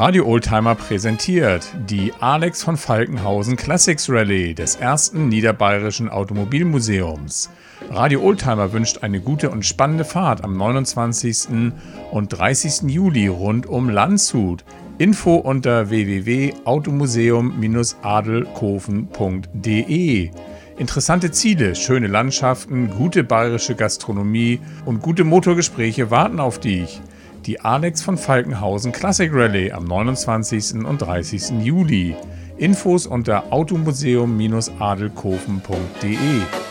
Radio Oldtimer präsentiert die Alex von Falkenhausen Classics Rallye des ersten Niederbayerischen Automobilmuseums. Radio Oldtimer wünscht eine gute und spannende Fahrt am 29. und 30. Juli rund um Landshut. Info unter www.automuseum-adelkofen.de. Interessante Ziele, schöne Landschaften, gute bayerische Gastronomie und gute Motorgespräche warten auf dich. Die Alex von Falkenhausen Classic Rallye am 29. und 30. Juli. Infos unter automuseum-adelkofen.de.